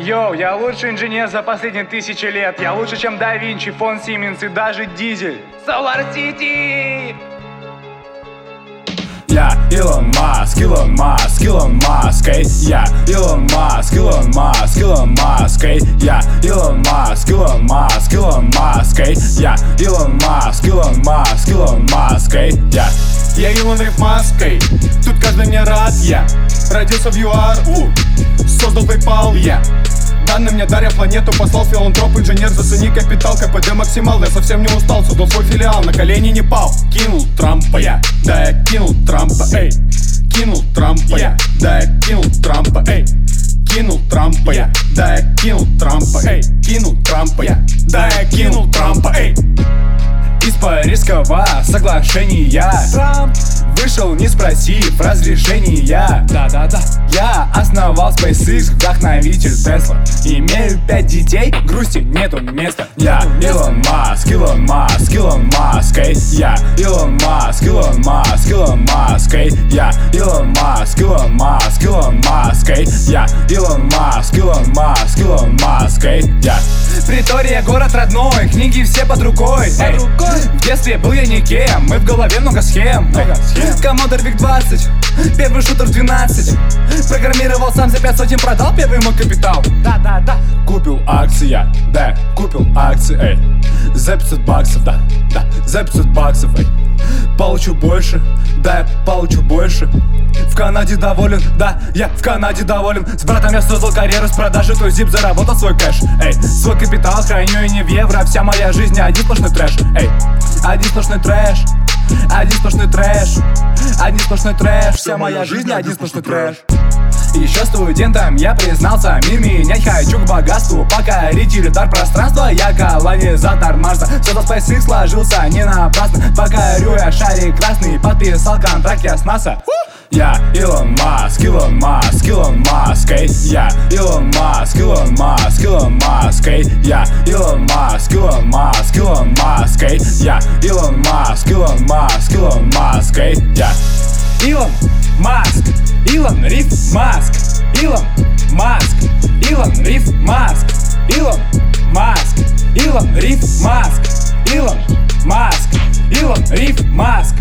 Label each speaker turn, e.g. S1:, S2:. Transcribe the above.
S1: Йоу, я лучший инженер за последние 1000 лет. Я лучше, чем Да Винчи, фон Сименс и даже Дизель. Solar City!
S2: Я Илон Маск, Илон Маск, Илон Маск, эй. Я Илон Маск, Илон Маск, Илон Маск, эй. Я Илон Маск, Илон Маск, Илон Маск, эй. Я Илон Маск, Илон Маск, Илон Маск, эй. Я Илон Риф Маск, эй. Тут каждый мне рад, я родился в ЮАР, создал PayPal, я данные мне даря планету, послал филантроп, инженер, зацени капитал, КПД максимал. Я совсем не устал, создал свой филиал, на колени не пал. Кинул Трампа я, да я кинул Трампа, эй. Кинул Трампа я, да я кинул Трампа, эй. Кинул Трампа я, да я кинул Трампа, эй. Кинул Трампа я, да я кинул Трампа, эй. Из Парижского соглашения Трамп вышел, не спросив разрешения. Да-да-да. Я основал SpaceX, вдохновитель Тесла. Имею 5 детей, грусти нету места. Я Илон Маск, Илон Маск, Илон Маск, эй. Я Илон Маск, Илон Маск, Илон Маск, эй. Я Илон Маск, Илон Маск, Илон Маск, эй. Я Илон Маск, Илон Маск, Илон Маск, эй. Я Притория, город родной, книги все под рукой, эй. В детстве был я никем, и в голове много схем. Commodore VIC-20, первый шутер в 12. Программировал сам за 5 сотен, продал первый мой капитал. Да-да-да. Купил акции я, да, купил акции, эй. За 500 баксов, да, за 500 баксов, эй. Получу больше, да, я получу больше. В Канаде доволен, да, я в Канаде доволен. С братом я создал карьеру с продажи, то зип заработал свой кэш, эй. Свой капитал храню и не в евро, вся моя жизнь один сплошной трэш, эй. Один сплошной трэш, один сплошной трэш, один сплошной трэш, вся моя жизнь один сплошной трэш. Еще студентом я признался, мир менять хочу к богатству. Покорить дар пространства, я колонизатор Марса. Создал SpaceX, сложился не напрасно. Покорю я шарик красный, подписал контракт я с НАСА. Я Илон Маск, Илон Маск, Илон Маск, эй. Я Илон Маск, Илон Маск, Илон Маск, эй. Я Илон Маск, Илон Маск, Илон Маск, эй. Я Илон Маск, Илон Маск, Илон Маск, эй. Я Илон Маск, Илон Риф Маск, Илон Маск, Илон Риф Маск, Илон Маск, Илон Риф Маск, Илон Маск, Илон Риф Маск.